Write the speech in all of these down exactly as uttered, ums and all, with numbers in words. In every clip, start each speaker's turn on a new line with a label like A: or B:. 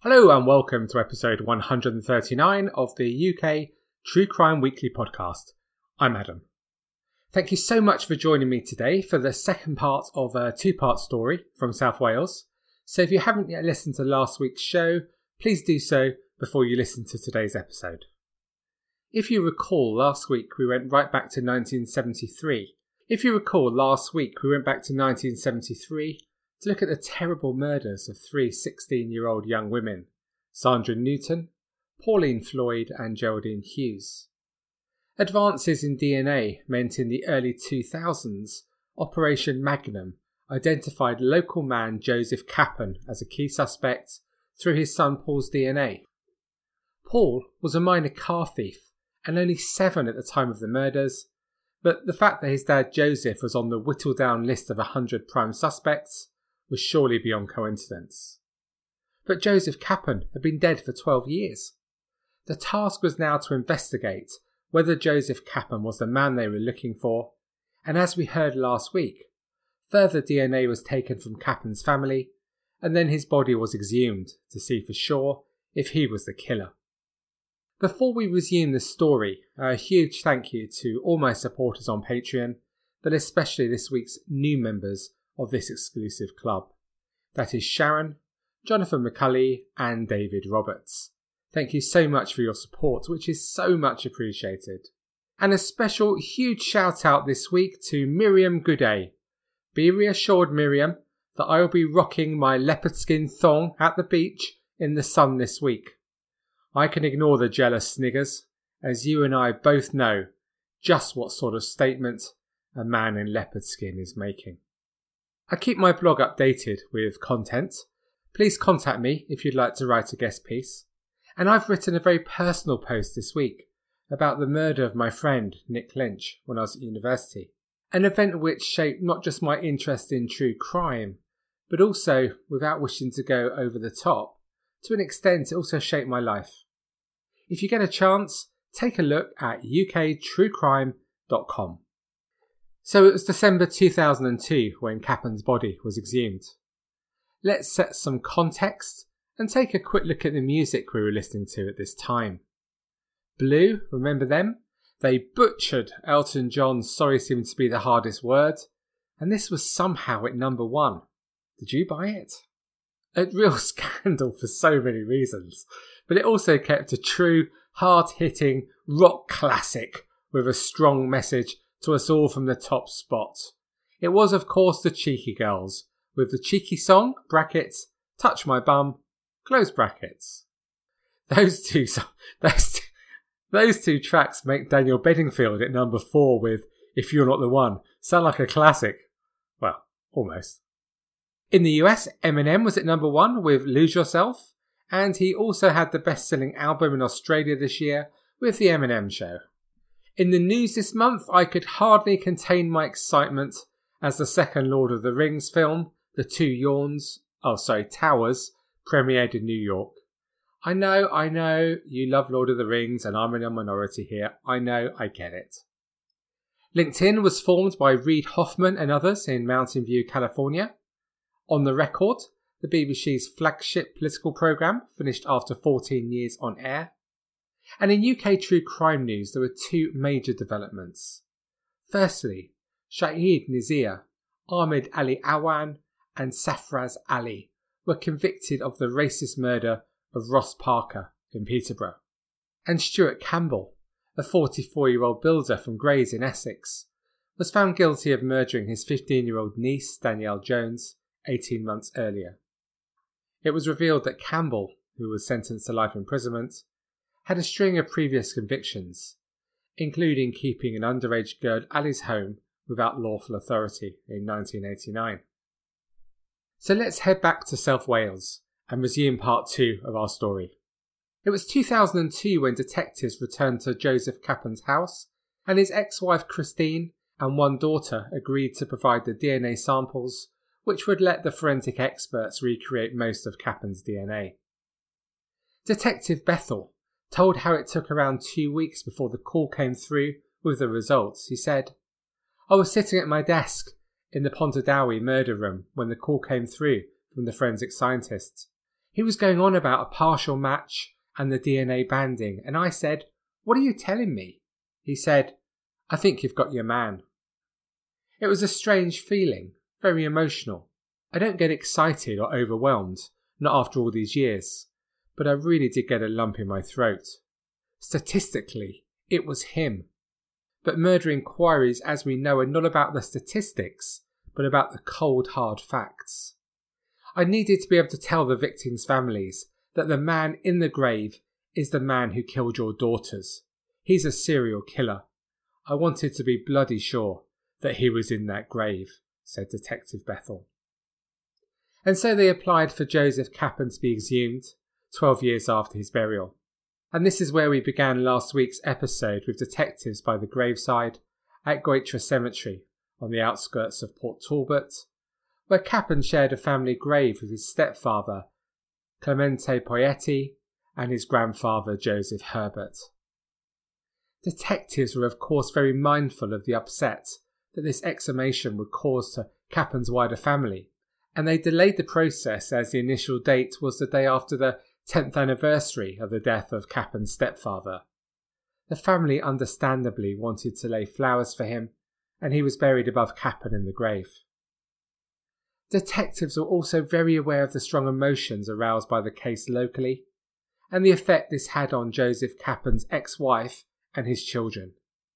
A: Hello and welcome to episode one hundred thirty-nine of the U K True Crime Weekly podcast. I'm Adam. Thank you so much for joining me today for the second part of a two-part story from South Wales. So if you haven't yet listened to last week's show, please do so before you listen to today's episode. If you recall, last week we went right back to nineteen seventy-three. If you recall, last week we went back to nineteen seventy-three to look at the terrible murders of three sixteen-year-old young women, Sandra Newton, Pauline Floyd and Geraldine Hughes. Advances in D N A meant in the early two thousands, Operation Magnum identified local man Joseph Cappan as a key suspect through his son Paul's D N A. Paul was a minor car thief and only seven at the time of the murders, but the fact that his dad Joseph was on the whittled down list of one hundred prime suspects was surely beyond coincidence. But Joseph Cappan had been dead for twelve years. The task was now to investigate whether Joseph Cappan was the man they were looking for, and as we heard last week, further D N A was taken from Cappan's family, and then his body was exhumed to see for sure if he was the killer. Before we resume the story, a huge thank you to all my supporters on Patreon, but especially this week's new members of this exclusive club. That is Sharon, Jonathan McCulley and David Roberts. Thank you so much for your support, which is so much appreciated. And a special huge shout out this week to Miriam Gooday. Be reassured, Miriam, that I will be rocking my leopard skin thong at the beach in the sun this week. I can ignore the jealous sniggers, as you and I both know just what sort of statement a man in leopard skin is making. I keep my blog updated with content. Please contact me if you'd like to write a guest piece. And I've written a very personal post this week about the murder of my friend Nick Lynch when I was at university. An event which shaped not just my interest in true crime, but also, without wishing to go over the top, to an extent it also shaped my life. If you get a chance, take a look at u k true crime dot com. So it was December two thousand two when Cappan's body was exhumed. Let's set some context and take a quick look at the music we were listening to at this time. Blue, remember them? They butchered Elton John's Sorry Seemed to Be the Hardest Word, and this was somehow at number one. Did you buy it? A real scandal for so many reasons, but it also kept a true, hard-hitting rock classic with a strong message to us all from the top spot. It was, of course, the Cheeky Girls, with the cheeky song, brackets, Touch My Bum, close brackets. Those two, those two, those two tracks make Daniel Bedingfield at number four with If You're Not the One sound like a classic. Well, almost. In the U S, Eminem was at number one with Lose Yourself, and he also had the best-selling album in Australia this year with The Eminem Show. In the news this month, I could hardly contain my excitement as the second Lord of the Rings film, The Two Yawns, oh sorry, Towers, premiered in New York. I know, I know, you love Lord of the Rings and I'm in a minority here. I know, I get it. LinkedIn was formed by Reid Hoffman and others in Mountain View, California. On the Record, the B B C's flagship political programme, finished after fourteen years on air. And in U K true crime news, there were two major developments. Firstly, Shahid Nazir, Ahmed Ali Awan and Safraz Ali were convicted of the racist murder of Ross Parker in Peterborough. And Stuart Campbell, a forty-four-year-old builder from Grays in Essex, was found guilty of murdering his fifteen-year-old niece, Danielle Jones, eighteen months earlier. It was revealed that Campbell, who was sentenced to life imprisonment, had a string of previous convictions, including keeping an underage girl at Ali's home without lawful authority in nineteen eighty-nine. So let's head back to South Wales and resume part two of our story. It was two thousand two when detectives returned to Joseph Cappan's house, and his ex-wife Christine and one daughter agreed to provide the D N A samples which would let the forensic experts recreate most of Cappan's D N A. Detective Bethel told how it took around two weeks before the call came through with the results. He said, "I was sitting at my desk in the Pontardawe murder room when the call came through from the forensic scientists. He was going on about a partial match and the D N A banding, and I said, "What are you telling me?" He said, "I think you've got your man." It was a strange feeling, very emotional. I don't get excited or overwhelmed, not after all these years, but I really did get a lump in my throat. Statistically, it was him. But murder inquiries, as we know, are not about the statistics, but about the cold, hard facts. I needed to be able to tell the victims' families that the man in the grave is the man who killed your daughters. He's a serial killer. I wanted to be bloody sure that he was in that grave, said Detective Bethel. And so they applied for Joseph Kappen to be exhumed, twelve years after his burial. And this is where we began last week's episode with detectives by the graveside at Goitre Cemetery on the outskirts of Port Talbot, where Kappen shared a family grave with his stepfather, Clemente Poietti, and his grandfather, Joseph Herbert. Detectives were of course very mindful of the upset that this exhumation would cause to Kappen's wider family, and they delayed the process as the initial date was the day after the tenth anniversary of the death of Kappen's stepfather. The family understandably wanted to lay flowers for him, and he was buried above Kappen in the grave. Detectives were also very aware of the strong emotions aroused by the case locally, and the effect this had on Joseph Kappen's ex-wife and his children.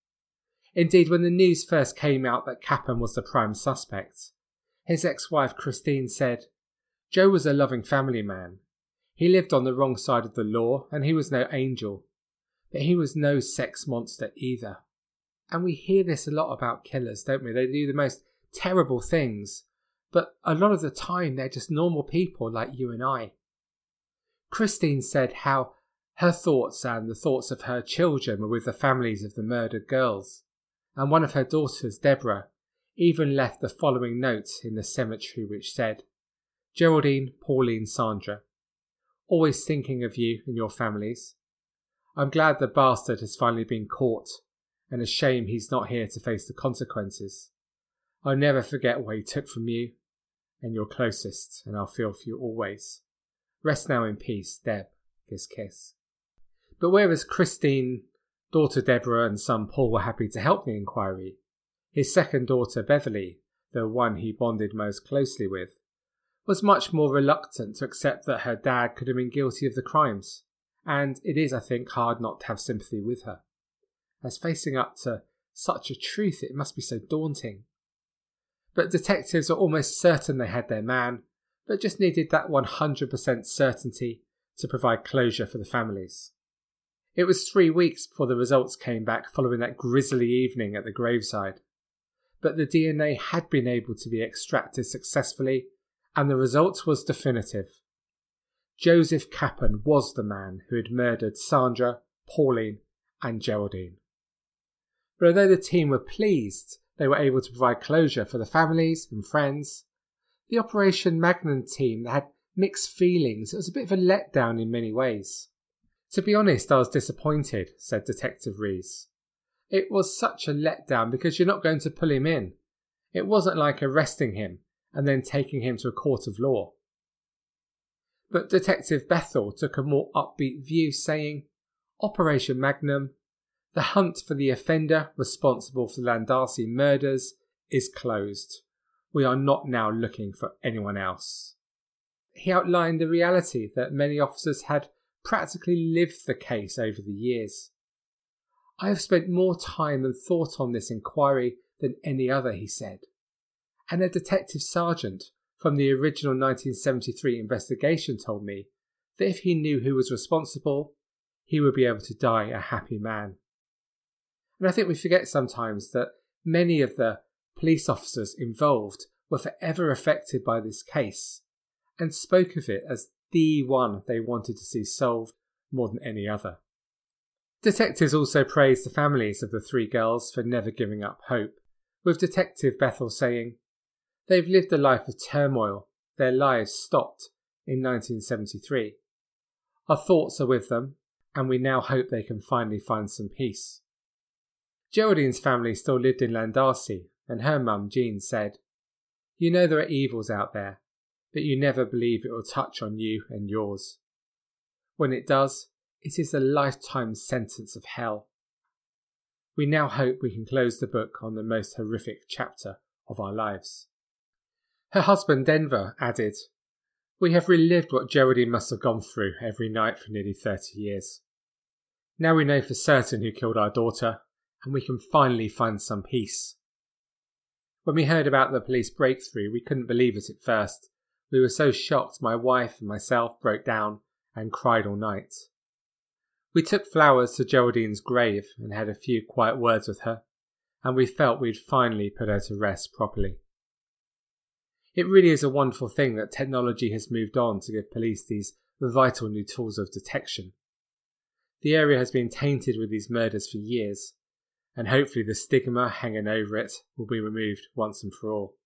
A: Indeed, when the news first came out that Kappen was the prime suspect, his ex-wife Christine said, "Joe was a loving family man. He lived on the wrong side of the law, and he was no angel, but he was no sex monster either." And we hear this a lot about killers, don't we? They do the most terrible things, but a lot of the time they're just normal people like you and I. Christine said how her thoughts and the thoughts of her children were with the families of the murdered girls, and one of her daughters, Deborah, even left the following note in the cemetery which said, "Geraldine, Pauline, Sandra, always thinking of you and your families. I'm glad the bastard has finally been caught, and a shame he's not here to face the consequences. I'll never forget what he took from you and your closest, and I'll feel for you always. Rest now in peace, Deb." Kiss, kiss. But whereas Christine, daughter Deborah and son Paul were happy to help the inquiry, his second daughter Beverly, the one he bonded most closely with, was much more reluctant to accept that her dad could have been guilty of the crimes, and it is, I think, hard not to have sympathy with her, as facing up to such a truth it must be so daunting. But detectives were almost certain they had their man, but just needed that one hundred percent certainty to provide closure for the families. It was three weeks before the results came back following that grisly evening at the graveside, but the D N A had been able to be extracted successfully, and the result was definitive. Joseph Kappen was the man who had murdered Sandra, Pauline and Geraldine. But although the team were pleased they were able to provide closure for the families and friends, the Operation Magnum team had mixed feelings. It was a bit of a letdown in many ways. "To be honest, I was disappointed," said Detective Rees. "It was such a letdown because you're not going to pull him in. It wasn't like arresting him and then taking him to a court of law." But Detective Bethel took a more upbeat view, saying, "Operation Magnum, the hunt for the offender responsible for the Landasi murders is closed. We are not now looking for anyone else." He outlined the reality that many officers had practically lived the case over the years. "I have spent more time and thought on this inquiry than any other," he said. And a detective sergeant from the original nineteen seventy-three investigation told me that if he knew who was responsible, he would be able to die a happy man. And I think we forget sometimes that many of the police officers involved were forever affected by this case and spoke of it as the one they wanted to see solved more than any other. Detectives also praised the families of the three girls for never giving up hope, with Detective Bethel saying, "They've lived a life of turmoil. Their lives stopped in nineteen seventy-three. Our thoughts are with them, and we now hope they can finally find some peace." Geraldine's family still lived in Landasi, and her mum, Jean, said, "You know there are evils out there, but you never believe it will touch on you and yours. When it does, it is a lifetime sentence of hell. We now hope we can close the book on the most horrific chapter of our lives. Her husband Denver added, "We have relived what Geraldine must have gone through every night for nearly thirty years. Now we know for certain who killed our daughter, and we can finally find some peace. When we heard about the police breakthrough, we couldn't believe it at first. We were so shocked my wife and myself broke down and cried all night. We took flowers to Geraldine's grave and had a few quiet words with her, and we felt we'd finally put her to rest properly. It really is a wonderful thing that technology has moved on to give police these vital new tools of detection. The area has been tainted with these murders for years, and hopefully the stigma hanging over it will be removed once and for all.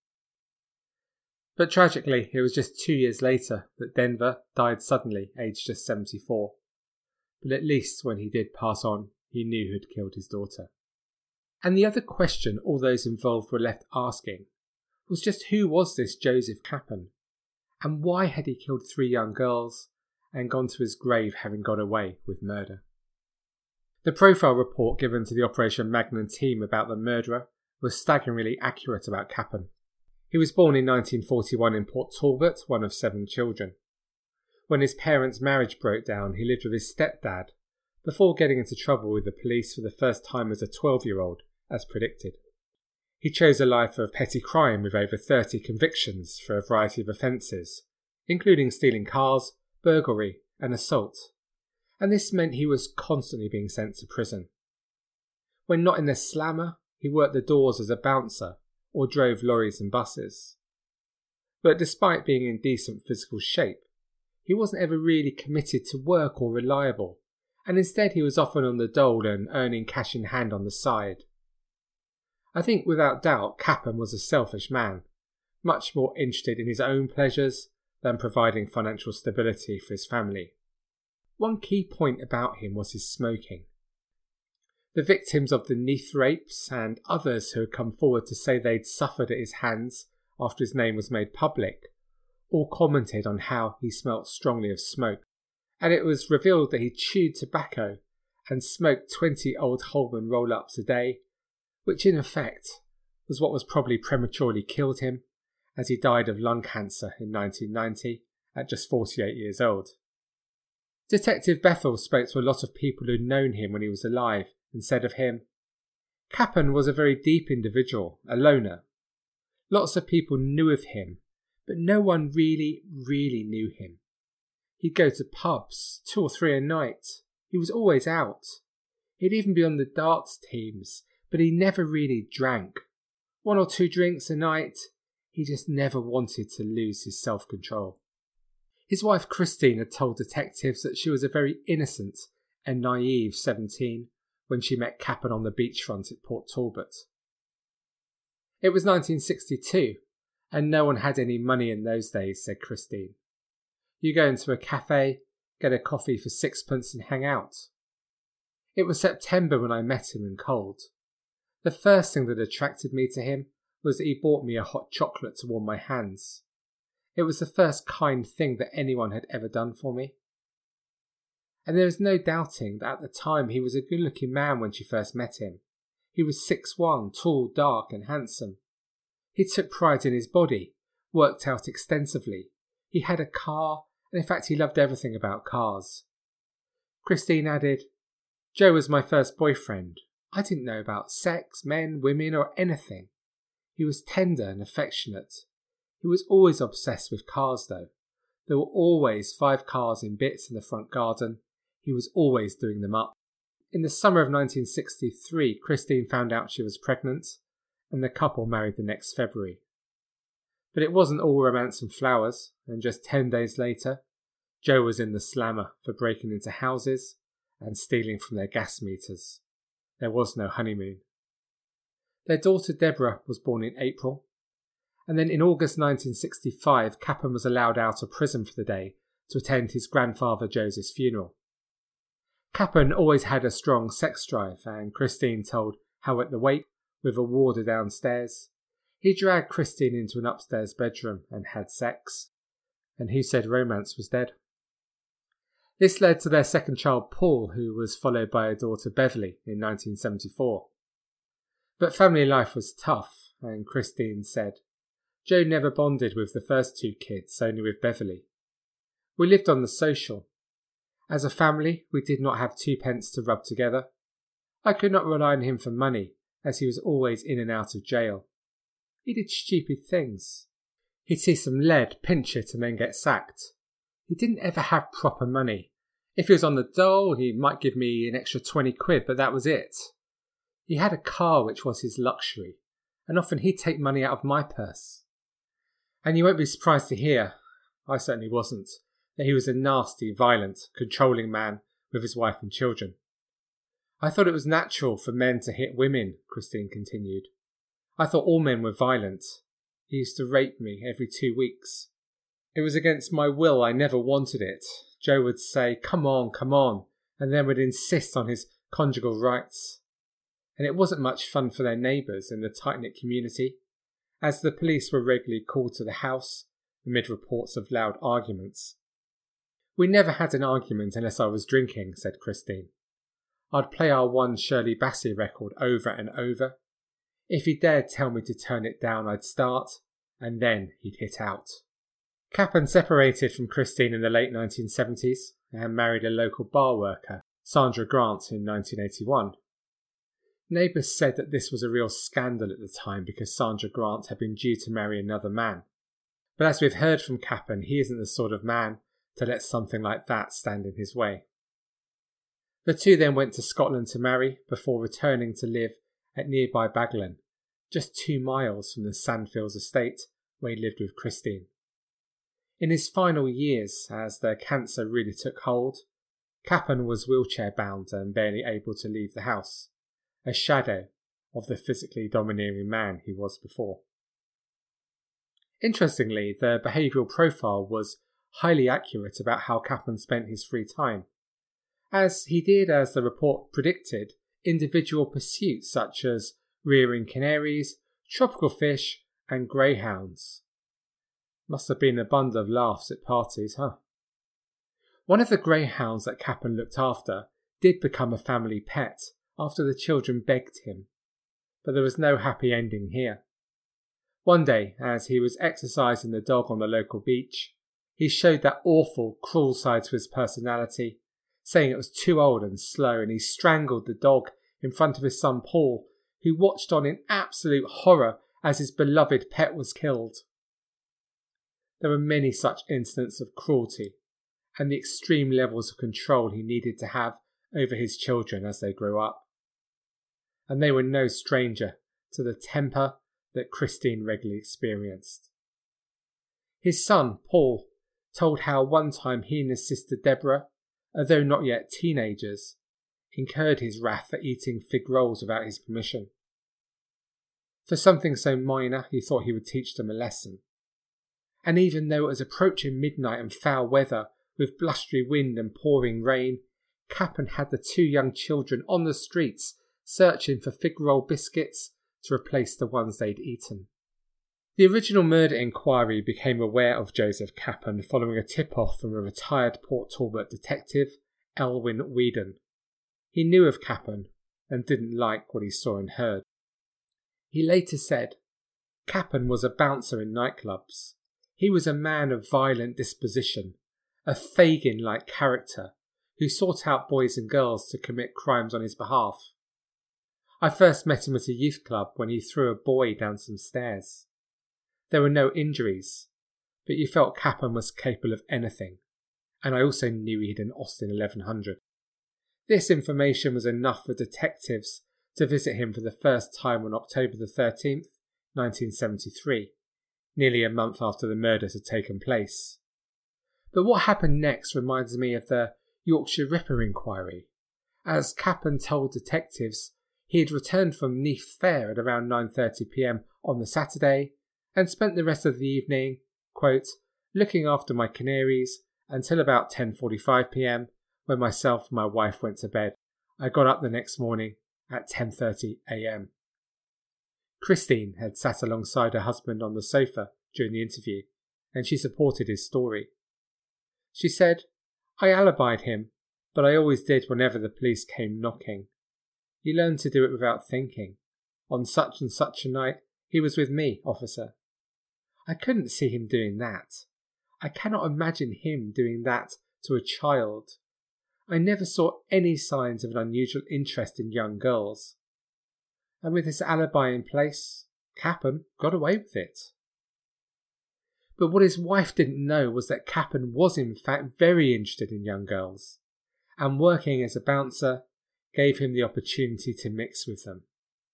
A: But tragically, it was just two years later that Denver died suddenly, aged just seventy-four. But at least when he did pass on, he knew who'd killed his daughter. And the other question all those involved were left asking was just who was this Joseph Kappen? And why had he killed three young girls and gone to his grave having got away with murder? The profile report given to the Operation Magnum team about the murderer was staggeringly accurate about Kappen. He was born in nineteen forty-one in Port Talbot, one of seven children. When his parents' marriage broke down, he lived with his stepdad, before getting into trouble with the police for the first time as a twelve-year-old, as predicted. He chose a life of petty crime with over thirty convictions for a variety of offences, including stealing cars, burglary and assault, and this meant he was constantly being sent to prison. When not in the slammer, he worked the doors as a bouncer or drove lorries and buses. But despite being in decent physical shape, he wasn't ever really committed to work or reliable, and instead he was often on the dole and earning cash in hand on the side. I think without doubt Kappen was a selfish man, much more interested in his own pleasures than providing financial stability for his family. One key point about him was his smoking. The victims of the Neath rapes and others who had come forward to say they'd suffered at his hands after his name was made public all commented on how he smelt strongly of smoke, and it was revealed that he chewed tobacco and smoked twenty Old Holman roll-ups a day, which in effect was what was probably prematurely killed him, as he died of lung cancer in nineteen ninety at just forty-eight years old. Detective Bethel spoke to a lot of people who'd known him when he was alive and said of him, "Kappen was a very deep individual, a loner. Lots of people knew of him, but no one really, really knew him. He'd go to pubs, two or three a night. He was always out. He'd even be on the darts teams, but he never really drank. One or two drinks a night. He just never wanted to lose his self-control." His wife Christine had told detectives that she was a very innocent and naive seventeen when she met Kappen on the beachfront at Port Talbot. It was nineteen sixty-two, and no one had any money in those days, said Christine. You go into a cafe, get a coffee for sixpence and hang out. It was September when I met him and cold. The first thing that attracted me to him was that he bought me a hot chocolate to warm my hands. It was the first kind thing that anyone had ever done for me. And there is no doubting that at the time he was a good-looking man when she first met him. He was six one, tall, dark and handsome. He took pride in his body, worked out extensively. He had a car, and in fact he loved everything about cars. Christine added, "Joe was my first boyfriend. I didn't know about sex, men, women or anything. He was tender and affectionate. He was always obsessed with cars though. There were always five cars in bits in the front garden. He was always doing them up." In the summer of nineteen sixty-three, Christine found out she was pregnant, and the couple married the next February. But it wasn't all romance and flowers, and just ten days later, Joe was in the slammer for breaking into houses and stealing from their gas meters. There was no honeymoon. Their daughter Deborah was born in April, and then in August nineteen sixty-five, Kappen was allowed out of prison for the day to attend his grandfather Joseph's funeral. Kappen always had a strong sex drive, and Christine told how at the wake, with a warder downstairs, he dragged Christine into an upstairs bedroom and had sex, and who said romance was dead? This led to their second child, Paul, who was followed by a daughter, Beverly, in nineteen seventy-four. But family life was tough, and Christine said, Joe never bonded with the first two kids, only with Beverly. We lived on the social. As a family, we did not have two pence to rub together. I could not rely on him for money, as he was always in and out of jail. He did stupid things. He'd see some lead, pinch it, and then get sacked. He didn't ever have proper money. If he was on the dole, he might give me an extra twenty quid, but that was it. He had a car which was his luxury, and often he'd take money out of my purse. And you won't be surprised to hear, I certainly wasn't, that he was a nasty, violent, controlling man with his wife and children. I thought it was natural for men to hit women, Christine continued. I thought all men were violent. He used to rape me every two weeks. It was against my will. I never wanted it. Joe would say, come on, come on, and then would insist on his conjugal rights. And it wasn't much fun for their neighbours in the tight-knit community, as the police were regularly called to the house amid reports of loud arguments. We never had an argument unless I was drinking, said Christine. I'd play our one Shirley Bassey record over and over. If he dared tell me to turn it down, I'd start, and then he'd hit out. Capon separated from Christine in the late nineteen seventies and married a local bar worker, Sandra Grant, in nineteen eighty-one. Neighbours said that this was a real scandal at the time because Sandra Grant had been due to marry another man. But as we've heard from Capon, he isn't the sort of man to let something like that stand in his way. The two then went to Scotland to marry before returning to live at nearby Baglan, just two miles from the Sandfields estate where he lived with Christine. In his final years, as the cancer really took hold, Capon was wheelchair-bound and barely able to leave the house, a shadow of the physically domineering man he was before. Interestingly, the behavioural profile was highly accurate about how Capon spent his free time, as he did, as the report predicted, individual pursuits such as rearing canaries, tropical fish and greyhounds. Must have been a bundle of laughs at parties, huh? One of the greyhounds that Capon looked after did become a family pet after the children begged him, but there was no happy ending here. One day, as he was exercising the dog on the local beach, he showed that awful, cruel side to his personality, saying it was too old and slow, and he strangled the dog in front of his son Paul, who watched on in absolute horror as his beloved pet was killed. There were many such incidents of cruelty and the extreme levels of control he needed to have over his children as they grew up. And they were no stranger to the temper that Christine regularly experienced. His son, Paul, told how one time he and his sister Deborah, although not yet teenagers, incurred his wrath for eating fig rolls without his permission. For something so minor, he thought he would teach them a lesson. And even though it was approaching midnight and foul weather, with blustery wind and pouring rain, Capon had the two young children on the streets searching for fig roll biscuits to replace the ones they'd eaten. The original murder inquiry became aware of Joseph Capon following a tip-off from a retired Port Talbot detective, Elwyn Whedon. He knew of Capon and didn't like what he saw and heard. He later said, Capon was a bouncer in nightclubs. He was a man of violent disposition, a Fagin-like character who sought out boys and girls to commit crimes on his behalf. I first met him at a youth club when he threw a boy down some stairs. There were no injuries, but you felt Capon was capable of anything, and I also knew he had an Austin eleven hundred. This information was enough for detectives to visit him for the first time on October the thirteenth, nineteen seventy-three, nearly a month after the murders had taken place. But what happened next reminds me of the Yorkshire Ripper inquiry, as Capon told detectives he had returned from Neath Fair at around nine thirty p m on the Saturday and spent the rest of the evening, quote, looking after my canaries until about ten forty-five p m when myself and my wife went to bed. I got up the next morning at ten thirty a m Christine had sat alongside her husband on the sofa during the interview, and she supported his story. She said, "I alibied him, but I always did whenever the police came knocking. You learn to do it without thinking. On such and such a night, he was with me, officer. I couldn't see him doing that. I cannot imagine him doing that to a child. I never saw any signs of an unusual interest in young girls. And with his alibi in place, Cappan got away with it." But what his wife didn't know was that Cappan was in fact very interested in young girls, and working as a bouncer gave him the opportunity to mix with them.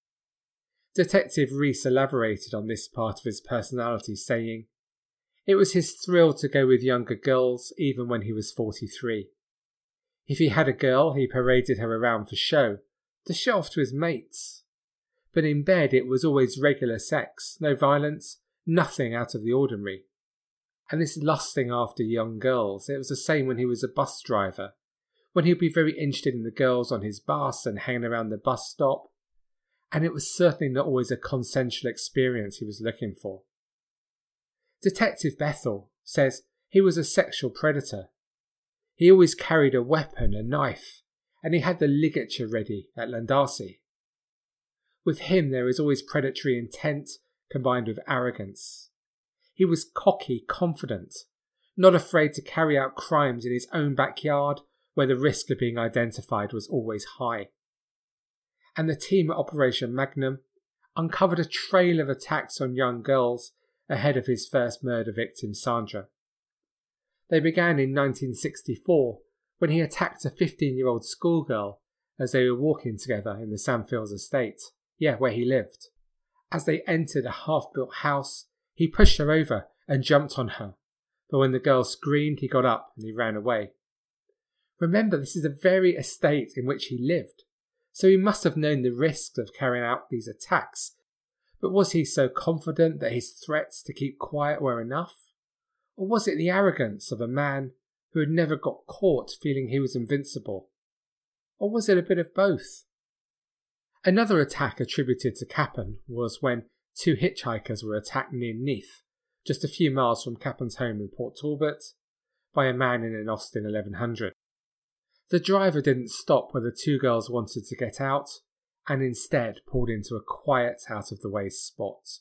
A: Detective Reese elaborated on this part of his personality, saying, "It was his thrill to go with younger girls even when he was forty-three. If he had a girl, he paraded her around for show, to show off to his mates. But in bed it was always regular sex, no violence, nothing out of the ordinary. And this lusting after young girls, it was the same when he was a bus driver, when he'd be very interested in the girls on his bus and hanging around the bus stop. And it was certainly not always a consensual experience he was looking for." Detective Bethel says he was a sexual predator. He always carried a weapon, a knife, and he had the ligature ready at Landasi. With him there is always predatory intent combined with arrogance. He was cocky, confident, not afraid to carry out crimes in his own backyard where the risk of being identified was always high. And the team at Operation Magnum uncovered a trail of attacks on young girls ahead of his first murder victim, Sandra. They began in nineteen sixty-four when he attacked a fifteen-year-old schoolgirl as they were walking together in the Sandfields estate, yeah, where he lived. As they entered a half-built house, he pushed her over and jumped on her, but when the girl screamed, he got up and he ran away. Remember, this is the very estate in which he lived, so he must have known the risks of carrying out these attacks. But was he so confident that his threats to keep quiet were enough? Or was it the arrogance of a man who had never got caught feeling he was invincible? Or was it a bit of both? Another attack attributed to Cappan was when two hitchhikers were attacked near Neath, just a few miles from Cappan's home in Port Talbot, by a man in an Austin eleven hundred. The driver didn't stop where the two girls wanted to get out, and instead pulled into a quiet, out-of-the-way spot.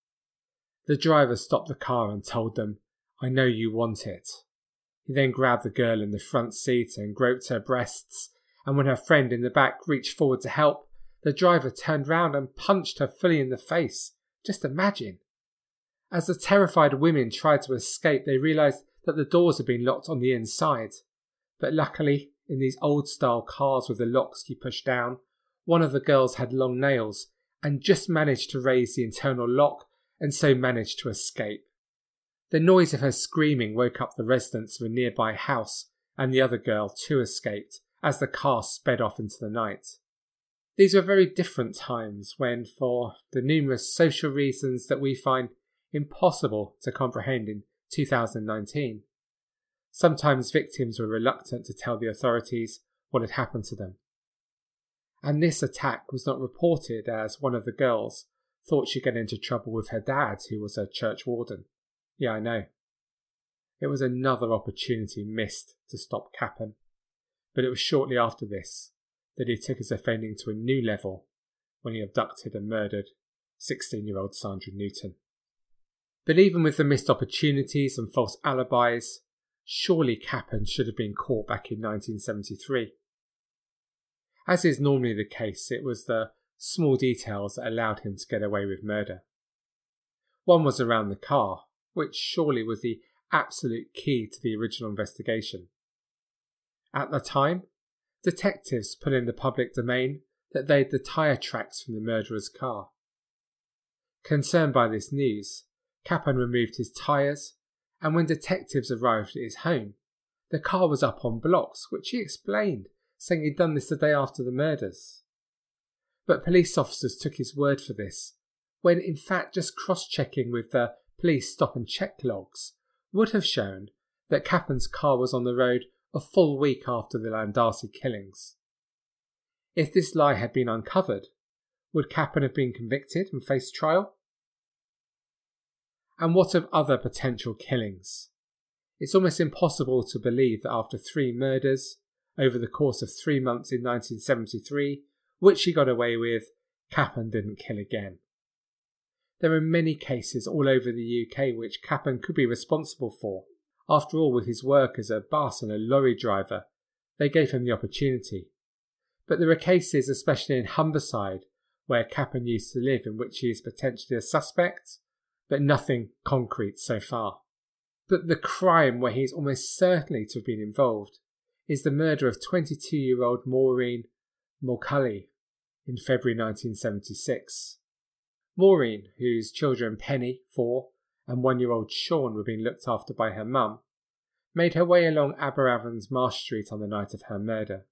A: The driver stopped the car and told them, "I know you want it." He then grabbed the girl in the front seat and groped her breasts, and when her friend in the back reached forward to help, the driver turned round and punched her fully in the face. Just imagine. As the terrified women tried to escape, they realised that the doors had been locked on the inside. But luckily, in these old-style cars with the locks you push down, one of the girls had long nails and just managed to raise the internal lock and so managed to escape. The noise of her screaming woke up the residents of a nearby house, and the other girl too escaped as the car sped off into the night. These were very different times when, for the numerous social reasons that we find impossible to comprehend in two thousand nineteen, sometimes victims were reluctant to tell the authorities what had happened to them. And this attack was not reported as one of the girls thought she'd get into trouble with her dad, who was a church warden. Yeah, I know. It was another opportunity missed to stop Cappan, but it was shortly after this that he took his offending to a new level when he abducted and murdered sixteen-year-old Sandra Newton. But even with the missed opportunities and false alibis, surely Cappan should have been caught back in nineteen seventy-three. As is normally the case, it was the small details that allowed him to get away with murder. One was around the car, which surely was the absolute key to the original investigation. At the time, detectives put in the public domain that they had the tyre tracks from the murderer's car. Concerned by this news, Cappan removed his tyres, and when detectives arrived at his home, the car was up on blocks, which he explained, saying he'd done this the day after the murders. But police officers took his word for this, when in fact just cross-checking with the police stop and check logs would have shown that Cappan's car was on the road a full week after the Landasi killings. If this lie had been uncovered, would Cappan have been convicted and faced trial? And what of other potential killings? It's almost impossible to believe that after three murders, over the course of three months in nineteen seventy-three, which he got away with, Kappen didn't kill again. There are many cases all over the U K which Kappen could be responsible for. After all, with his work as a bus and a lorry driver, they gave him the opportunity. But there are cases, especially in Humberside, where Kappen used to live, in which he is potentially a suspect, but nothing concrete so far. But the crime where he is almost certainly to have been involved is the murder of twenty-two-year-old Maureen Mulcahy in February nineteen seventy-six. Maureen, whose children Penny, four, and one-year-old Sean were being looked after by her mum, made her way along Aberavon's Marsh Street on the night of her murder.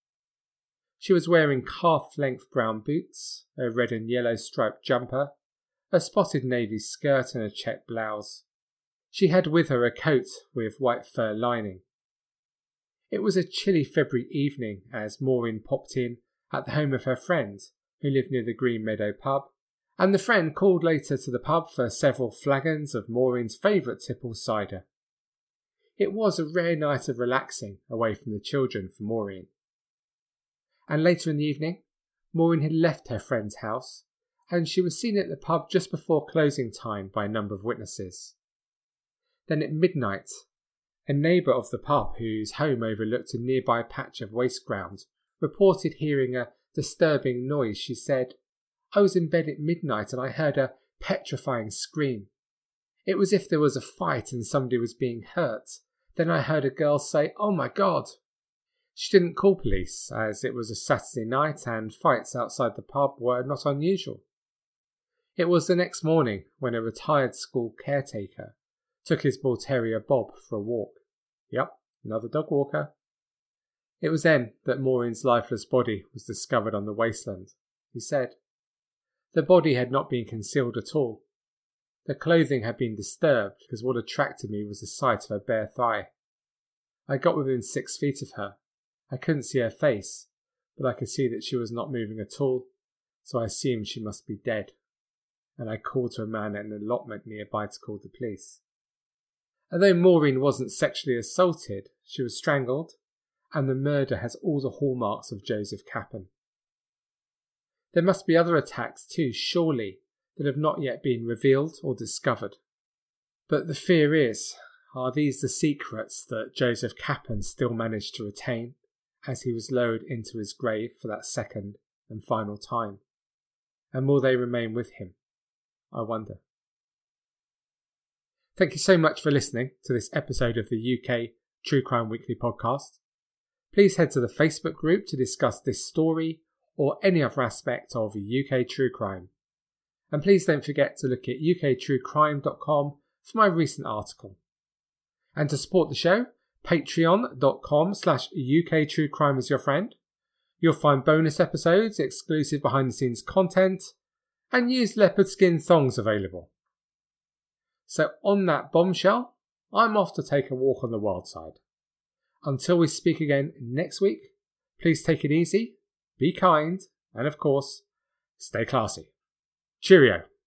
A: She was wearing calf-length brown boots, a red and yellow striped jumper, a spotted navy skirt and a check blouse. She had with her a coat with white fur lining. It was a chilly February evening as Maureen popped in at the home of her friend, who lived near the Green Meadow pub, and the friend called later to the pub for several flagons of Maureen's favourite tipple cider. It was a rare night of relaxing away from the children for Maureen. And later in the evening, Maureen had left her friend's house, and she was seen at the pub just before closing time by a number of witnesses. Then at midnight, a neighbour of the pub, whose home overlooked a nearby patch of waste ground, reported hearing a disturbing noise. She said, "I was in bed at midnight and I heard a petrifying scream. It was as if there was a fight and somebody was being hurt. Then I heard a girl say, 'Oh my God.'" She didn't call police, as it was a Saturday night and fights outside the pub were not unusual. It was the next morning when a retired school caretaker took his bull terrier Bob for a walk. Yep, another dog walker. It was then that Maureen's lifeless body was discovered on the wasteland. He said, "The body had not been concealed at all. The clothing had been disturbed because what attracted me was the sight of her bare thigh. I got within six feet of her. I couldn't see her face, but I could see that she was not moving at all, so I assumed she must be dead, and I called to a man at an allotment nearby to call the police." Although Maureen wasn't sexually assaulted, she was strangled, and the murder has all the hallmarks of Joseph Kappen. There must be other attacks too, surely, that have not yet been revealed or discovered. But the fear is, are these the secrets that Joseph Kappen still managed to retain as he was lowered into his grave for that second and final time? And will they remain with him? I wonder. Thank you so much for listening to this episode of the U K True Crime Weekly podcast. Please head to the Facebook group to discuss this story or any other aspect of U K true crime. And please don't forget to look at u k true crime dot com for my recent article. And to support the show, patreon.com slash uktruecrime is your friend. You'll find bonus episodes, exclusive behind the scenes content, and used leopard skin thongs available. So on that bombshell, I'm off to take a walk on the wild side. Until we speak again next week, please take it easy, be kind, and of course, stay classy. Cheerio.